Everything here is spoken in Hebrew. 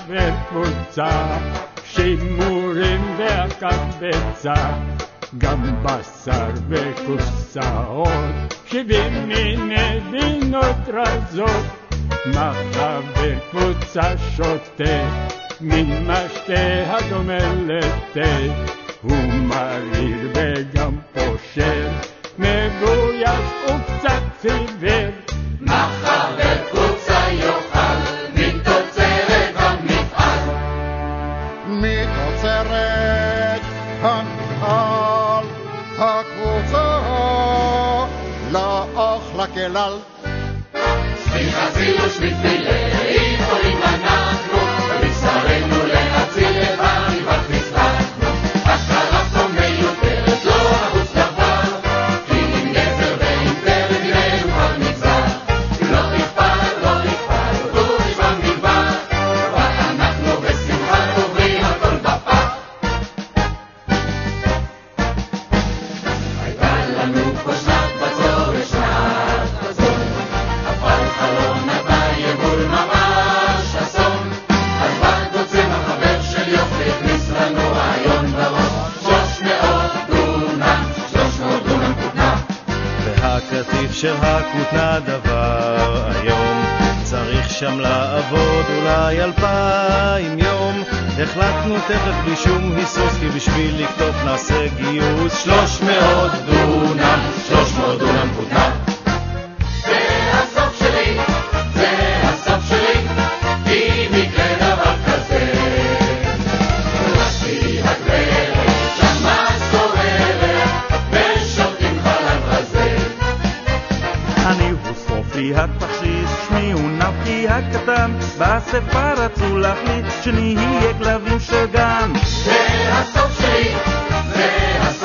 וקבוצה, שימורים והקבצה, גם בשר וקופסאות, 70 מיני בינות רזות. מה חבר קבוצה שותה, מן משתה הדומה לתה, הוא מריר וגם פושר, מבויש וקצת ציוור. מה חבר קבוצה יאכל, מתוצרת המפעל. מתוצרת המפעל, הקבוצה לאחלה כלל. חזינו שמתפילי, יכולים אנחנו, ובשרנו להציל את הריבת מצלחנו. השקרפתו מיותרת, לא החוץ דבר, כי עם גזר ועם פרד נראינו כבר מגזר. לא נכפל, הוא נשבע מדבר, ואנחנו בשמחה עוברים הכל בפח. הייתה לנו פה שנת בצור ושנת בצור, אבל חלון הבא יבול ממש אסון. אז בדוצם החבר של יופי הכניס לנו רעיון בראש, 300 דונם כותנה. והקטיף של הכותנה דבר היום, צריך שם לעבוד אולי 2,000 יום. החלטנו תכף בלי שום היסוס, כי בשביל לקטוף נעשה גיוס. 300 דונם כותנה. זה הסוף שלי, אם יקרה דבר כזה. רשתי הגברת, שמה סוררת, ושותים חלב רזה. אני הוא סופי התכשיש, שמי הוא נפקי הקטן, בספר רצו להחליט שנהיה כלבים של גן. זה הסוף שלי,